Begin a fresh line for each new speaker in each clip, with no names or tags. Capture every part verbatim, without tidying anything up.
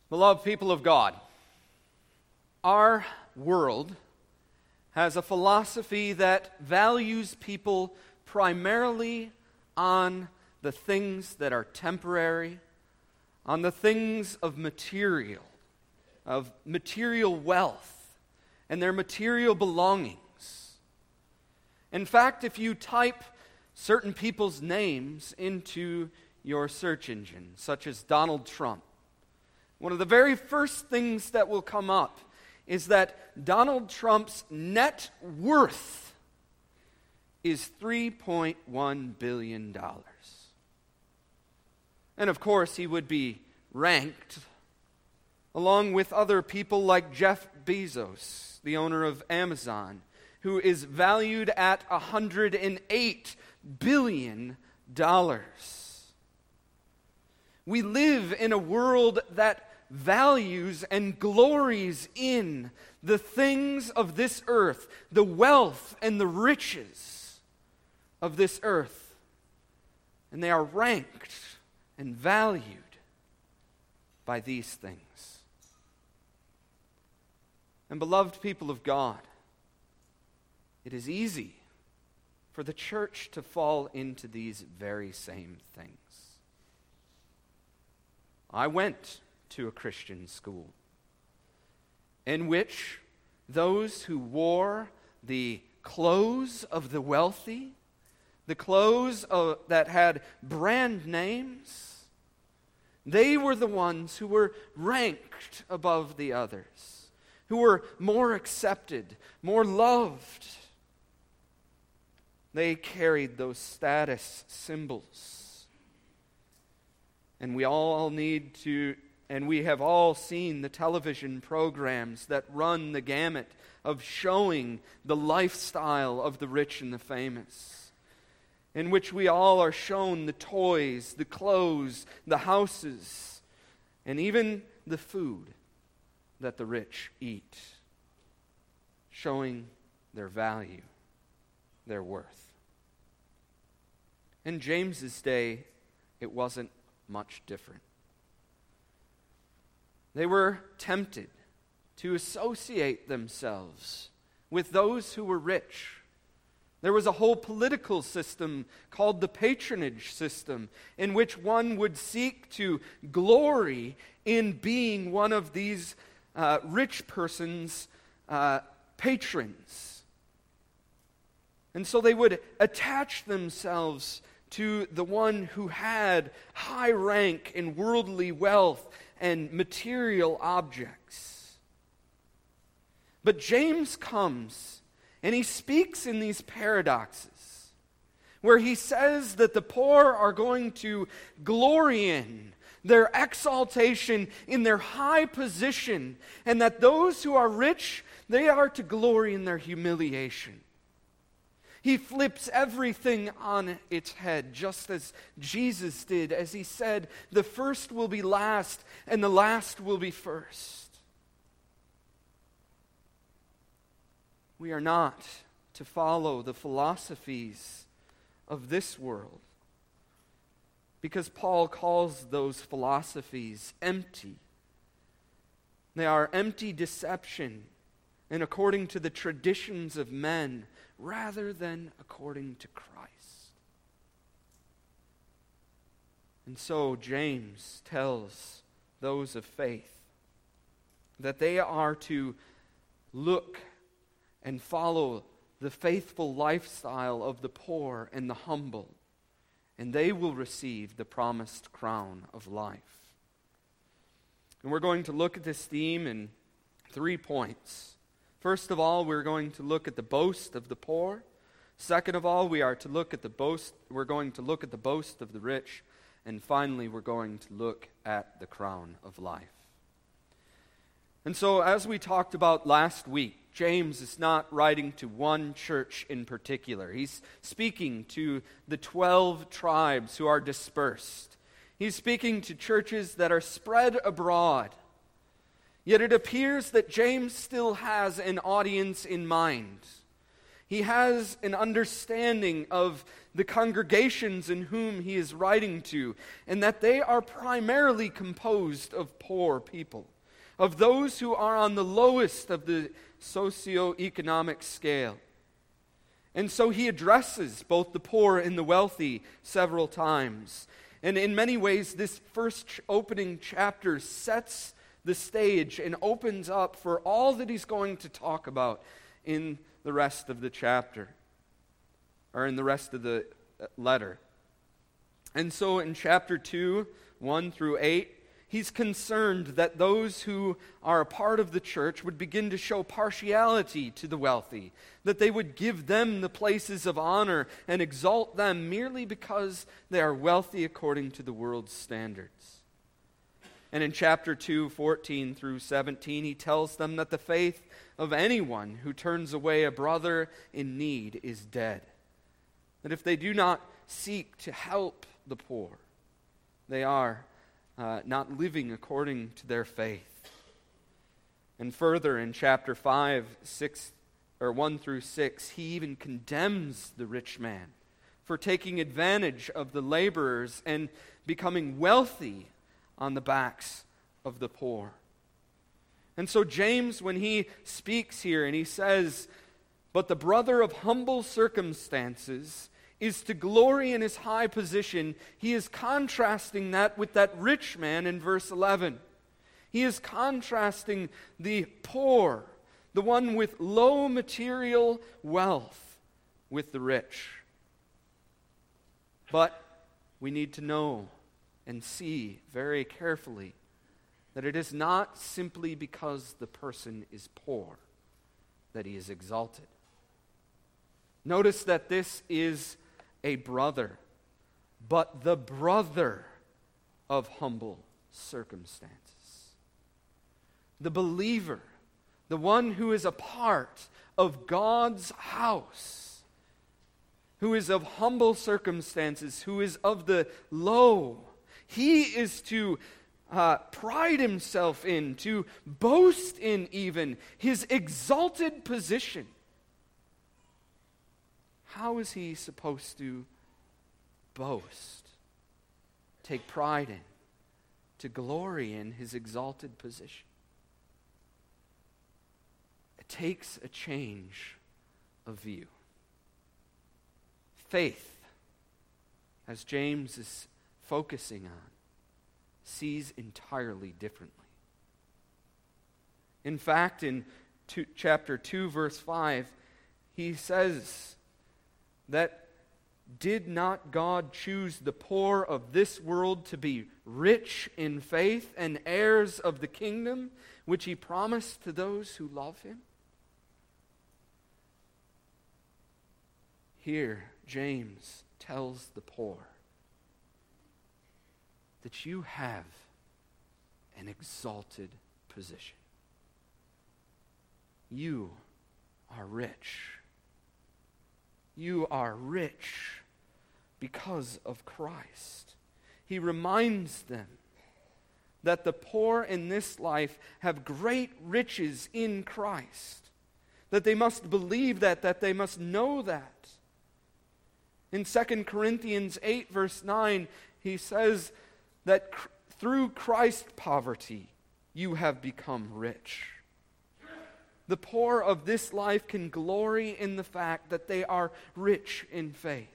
Beloved people of God, our world has a philosophy that values people primarily on the things that are temporary, on the things of material, of material wealth, and their material belongings. In fact, if you type certain people's names into your search engine, such as Donald Trump, one of the very first things that will come up is that Donald Trump's net worth is three point one billion dollars. And of course, he would be ranked along with other people like Jeff Bezos, the owner of Amazon, who is valued at one hundred eight billion dollars. We live in a world that values and glories in the things of this earth, the wealth and the riches of this earth. And they are ranked and valued by these things. And beloved people of God, it is easy for the church to fall into these very same things. I went to a Christian school in which those who wore the clothes of the wealthy, the clothes of, that had brand names, they were the ones who were ranked above the others, who were more accepted, more loved. They carried those status symbols. And we all need to And we have all seen the television programs that run the gamut of showing the lifestyle of the rich and the famous, in which we all are shown the toys, the clothes, the houses, and even the food that the rich eat, showing their value, their worth. In James's day, it wasn't much different. They were tempted to associate themselves with those who were rich. There was a whole political system called the patronage system, in which one would seek to glory in being one of these uh, rich persons' uh, patrons. And so they would attach themselves to the one who had high rank in worldly wealth and material objects. But James comes and he speaks in these paradoxes where he says that the poor are going to glory in their exaltation, in their high position, and that those who are rich, they are to glory in their humiliation. He flips everything on its head, just as Jesus did, as he said, the first will be last, and the last will be first. We are not to follow the philosophies of this world, because Paul calls those philosophies empty. They are empty deception, and according to the traditions of men, rather than according to Christ. And so James tells those of faith that they are to look and follow the faithful lifestyle of the poor and the humble, and they will receive the promised crown of life. And we're going to look at this theme in three points. First of all, we're going to look at the boast of the poor. Second of all, we are to look at the boast, we're going to look at the boast of the rich. And finally, we're going to look at the crown of life. And so, as we talked about last week, James is not writing to one church in particular. He's speaking to the twelve tribes who are dispersed. He's speaking to churches that are spread abroad. Yet it appears that James still has an audience in mind. He has an understanding of the congregations in whom he is writing to, and that they are primarily composed of poor people, of those who are on the lowest of the socioeconomic scale. And so he addresses both the poor and the wealthy several times. And in many ways, this first ch- opening chapter sets the stage and opens up for all that he's going to talk about in the rest of the chapter, or in the rest of the letter. And so in chapter two, one through eight, he's concerned that those who are a part of the church would begin to show partiality to the wealthy, that they would give them the places of honor and exalt them merely because they are wealthy according to the world's standards. And in chapter two, fourteen through seventeen, he tells them that the faith of anyone who turns away a brother in need is dead. That if they do not seek to help the poor, they are uh, not living according to their faith. And further, in chapter five, six, or one through six, he even condemns the rich man for taking advantage of the laborers and becoming wealthy on the backs of the poor. And so James, when he speaks here and he says, "But the brother of humble circumstances is to glory in his high position," he is contrasting that with that rich man in verse eleven. He is contrasting the poor, the one with low material wealth, with the rich. But we need to know and see very carefully that it is not simply because the person is poor that he is exalted. Notice that this is a brother, but the brother of humble circumstances. The believer, the one who is a part of God's house, who is of humble circumstances, who is of the low, he is to Uh, pride himself in, to boast in even, his exalted position. How is he supposed to boast, take pride in, to glory in his exalted position? It takes a change of view. Faith, as James is focusing on, sees entirely differently. In fact, in two, chapter two, verse five, he says that did not God choose the poor of this world to be rich in faith and heirs of the kingdom, which he promised to those who love him? Here, James tells the poor that you have an exalted position. You are rich. You are rich because of Christ. He reminds them that the poor in this life have great riches in Christ, that they must believe that, that they must know that. In Second Corinthians eight, verse nine, he says that cr- through Christ's poverty, you have become rich. The poor of this life can glory in the fact that they are rich in faith.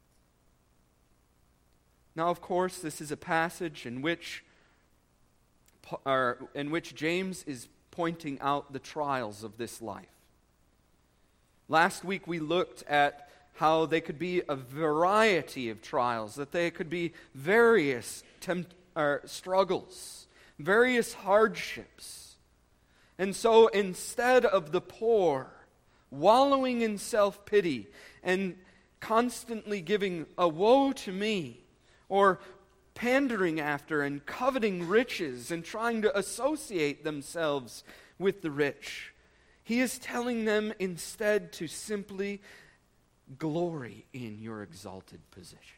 Now, of course, this is a passage in which, or in which James is pointing out the trials of this life. Last week we looked at how they could be a variety of trials, that they could be various tempt- or struggles, various hardships. And so instead of the poor wallowing in self-pity and constantly giving a woe to me, or pandering after and coveting riches and trying to associate themselves with the rich, he is telling them instead to simply glory in your exalted position.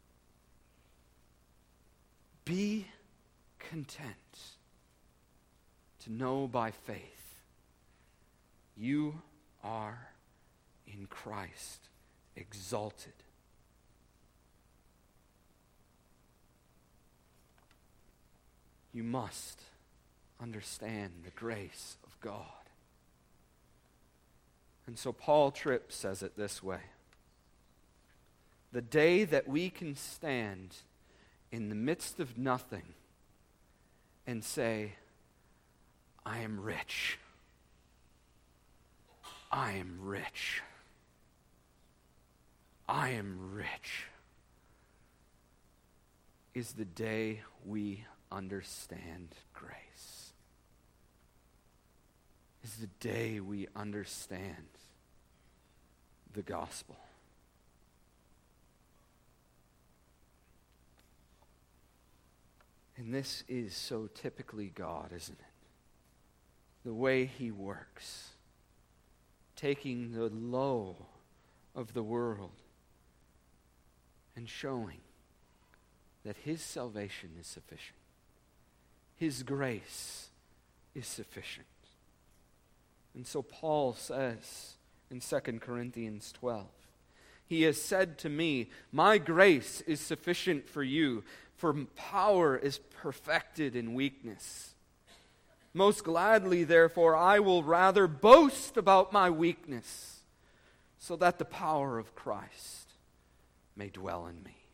Be content to know by faith you are in Christ exalted. You must understand the grace of God. And so Paul Tripp says it this way: the day that we can stand in the midst of nothing and say, I am rich. I am rich. I am rich, is the day we understand grace. Is the day we understand the gospel. And this is so typically God, isn't it? The way He works, taking the low of the world and showing that His salvation is sufficient. His grace is sufficient. And so Paul says in Second Corinthians twelve, He has said to me, my grace is sufficient for you, for power is perfected in weakness. Most gladly, therefore, I will rather boast about my weakness, so that the power of Christ may dwell in me.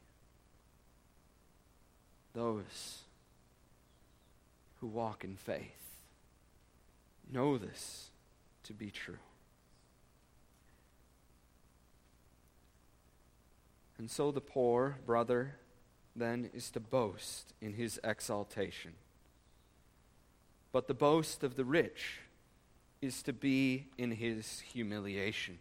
Those who walk in faith know this to be true. And so the poor brother then is to boast in his exaltation. But the boast of the rich is to be in his humiliation.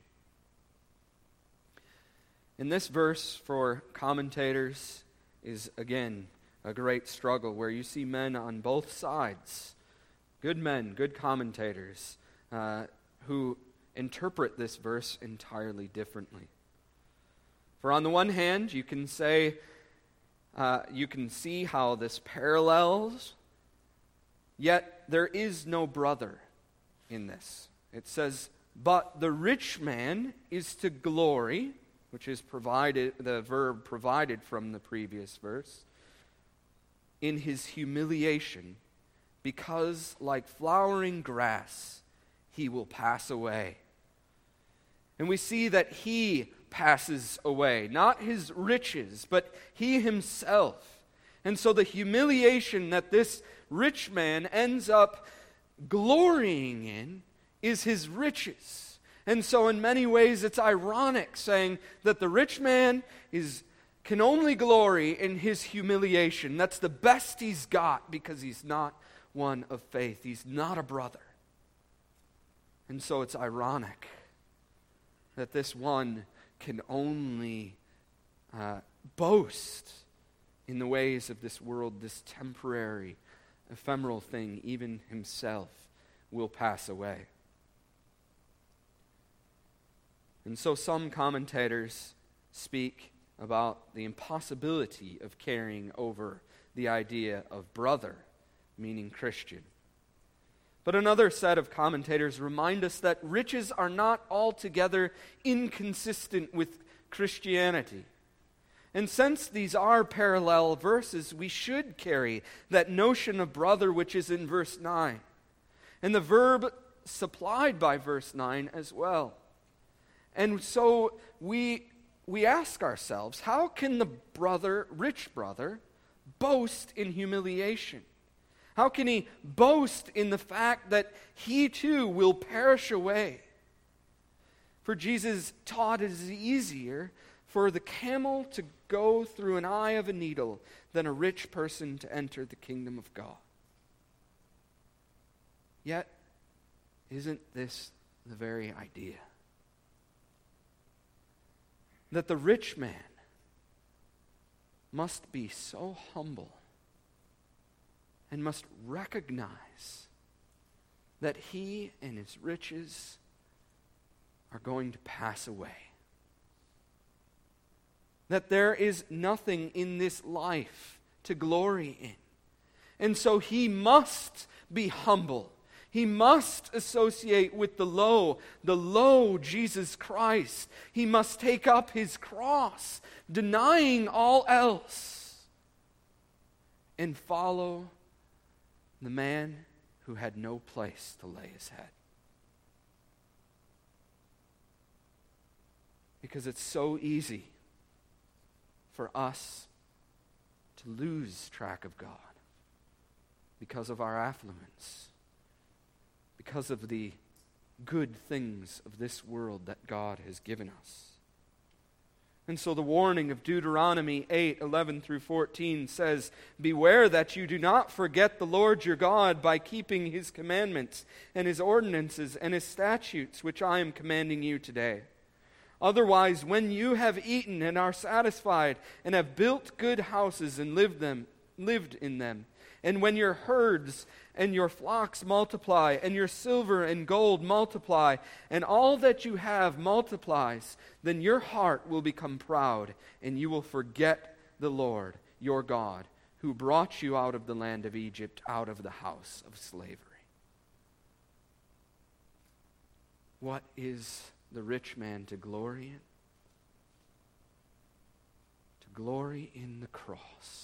In this verse, for commentators, is again a great struggle where you see men on both sides, good men, good commentators, uh, who interpret this verse entirely differently. For on the one hand, you can say, uh, you can see how this parallels, yet there is no brother in this. It says, but the rich man is to glory, which is provided, the verb provided from the previous verse, in his humiliation, because like flowering grass, he will pass away. And we see that he passes away, not his riches, but he himself. And so the humiliation that this rich man ends up glorying in is his riches. And so in many ways it's ironic saying that the rich man is can only glory in his humiliation. That's the best he's got because he's not one of faith. He's not a brother. And so it's ironic that this one can only uh, boast in the ways of this world, this temporary, ephemeral thing. Even himself will pass away. And so some commentators speak about the impossibility of carrying over the idea of brother, meaning Christian. But another set of commentators remind us that riches are not altogether inconsistent with Christianity. And since these are parallel verses, we should carry that notion of brother which is in verse nine, and the verb supplied by verse nine as well. And so we we ask ourselves, how can the brother, rich brother, boast in humiliation? How can he boast in the fact that he too will perish away? For Jesus taught it is easier for the camel to go through an eye of a needle than a rich person to enter the kingdom of God. Yet, isn't this the very idea? That the rich man must be so humble and must recognize that he and his riches are going to pass away. That there is nothing in this life to glory in. And so he must be humble. He must associate with the low, the low Jesus Christ. He must take up his cross, denying all else, and follow the man who had no place to lay his head. Because it's so easy for us to lose track of God because of our affluence, because of the good things of this world that God has given us. And so the warning of Deuteronomy eight, eleven through fourteen says, "Beware that you do not forget the Lord your God by keeping his commandments and his ordinances and his statutes, which I am commanding you today. Otherwise, when you have eaten and are satisfied and have built good houses and lived them, lived in them, and when your herds and your flocks multiply, and your silver and gold multiply, and all that you have multiplies, then your heart will become proud, and you will forget the Lord your God, who brought you out of the land of Egypt, out of the house of slavery." What is the rich man to glory in? To glory in the cross.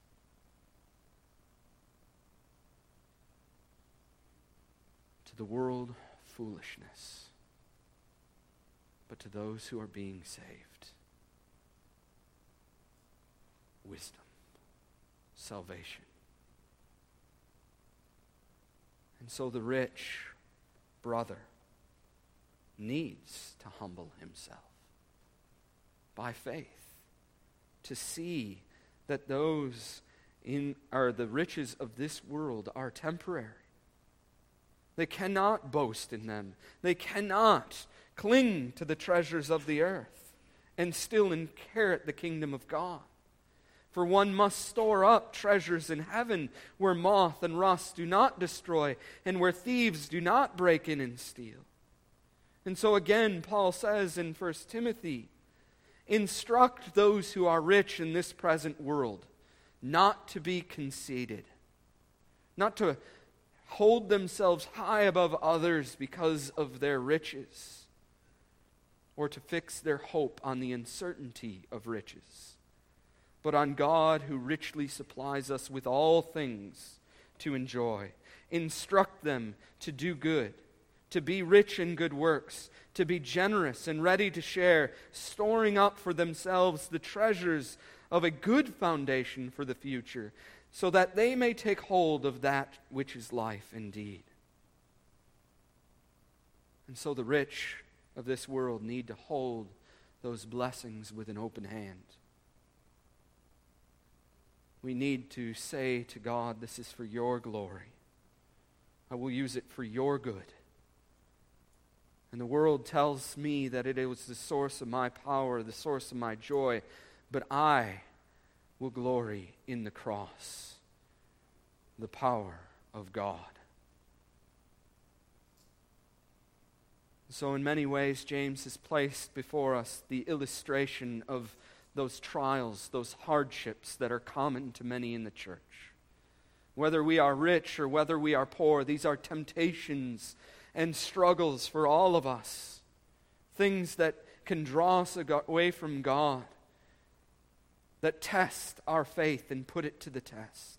To the world, foolishness, but to those who are being saved, wisdom, salvation. And so the rich brother needs to humble himself by faith, to see that those in are the riches of this world are temporary. They cannot boast in them. They cannot cling to the treasures of the earth and still inherit the kingdom of God. For one must store up treasures in heaven, where moth and rust do not destroy, and where thieves do not break in and steal. And so again, Paul says in First Timothy, "Instruct those who are rich in this present world not to be conceited, not to hold themselves high above others because of their riches, or to fix their hope on the uncertainty of riches, but on God who richly supplies us with all things to enjoy. Instruct them to do good, to be rich in good works, to be generous and ready to share, storing up for themselves the treasures of a good foundation for the future, so that they may take hold of that which is life indeed." And so the rich of this world need to hold those blessings with an open hand. We need to say to God, "This is for your glory. I will use it for your good." And the world tells me that it is the source of my power, the source of my joy, but I will glory in the cross, the power of God. So in many ways, James has placed before us the illustration of those trials, those hardships that are common to many in the church. Whether we are rich or whether we are poor, these are temptations and struggles for all of us. Things that can draw us away from God, that test our faith and put it to the test.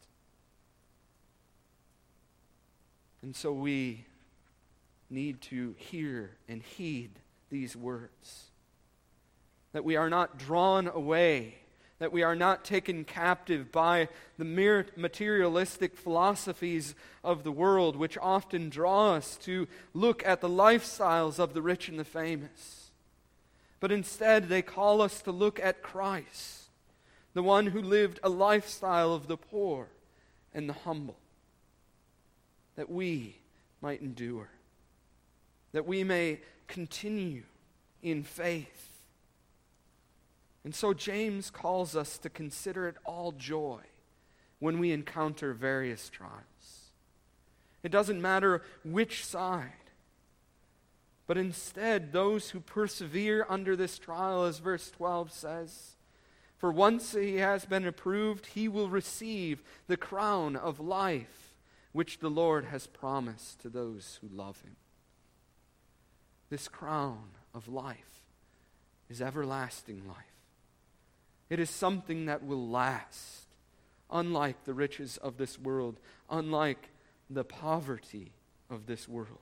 And so we need to hear and heed these words. That we are not drawn away, that we are not taken captive by the mere materialistic philosophies of the world, which often draw us to look at the lifestyles of the rich and the famous. But instead, they call us to look at Christ, the one who lived a lifestyle of the poor and the humble, that we might endure, that we may continue in faith. And so James calls us to consider it all joy when we encounter various trials. It doesn't matter which side, but instead those who persevere under this trial, as verse twelve says, "For once he has been approved, he will receive the crown of life, which the Lord has promised to those who love him. This crown of life is everlasting life. It is something that will last, unlike the riches of this world, unlike the poverty of this world.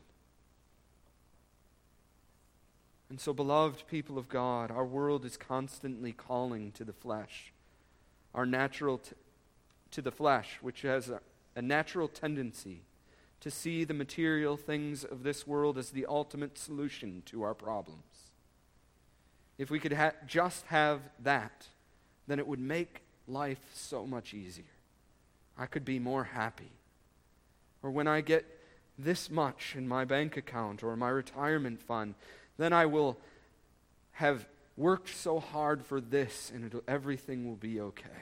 And so, beloved people of God, our world is constantly calling to the flesh, our natural t- to the flesh, which has a, a natural tendency to see the material things of this world as the ultimate solution to our problems. If we could ha- just have that, then it would make life so much easier. I could be more happy. Or when I get this much in my bank account or my retirement fund, then I will have worked so hard for this and it'll, everything will be okay.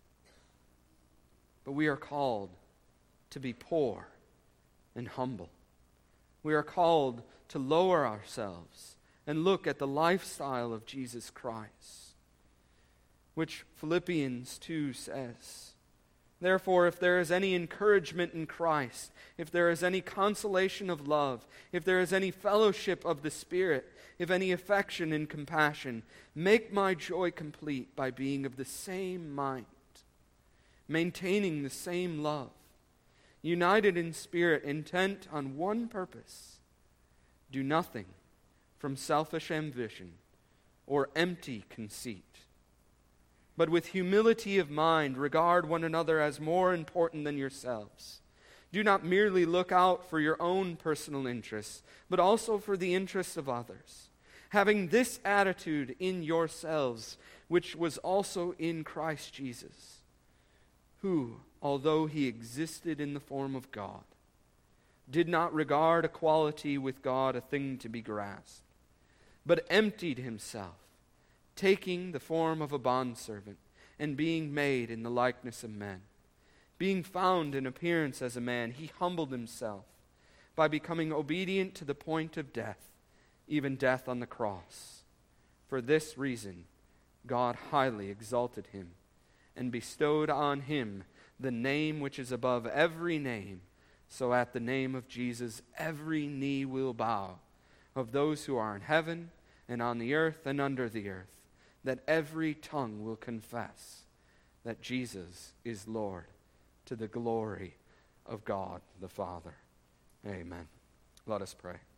But we are called to be poor and humble. We are called to lower ourselves and look at the lifestyle of Jesus Christ, which Philippians two says, "Therefore, if there is any encouragement in Christ, if there is any consolation of love, if there is any fellowship of the Spirit, if any affection and compassion, make my joy complete by being of the same mind, maintaining the same love, united in spirit, intent on one purpose. Do nothing from selfish ambition or empty conceit, but with humility of mind regard one another as more important than yourselves. Do not merely look out for your own personal interests, but also for the interests of others. Having this attitude in yourselves, which was also in Christ Jesus, who, although he existed in the form of God, did not regard equality with God a thing to be grasped, but emptied himself, taking the form of a bondservant, and being made in the likeness of men. Being found in appearance as a man, he humbled himself by becoming obedient to the point of death, even death on the cross. For this reason, God highly exalted him and bestowed on him the name which is above every name, so at the name of Jesus every knee will bow, of those who are in heaven and on the earth and under the earth, that every tongue will confess that Jesus is Lord, to the glory of God the Father. Amen. Let us pray.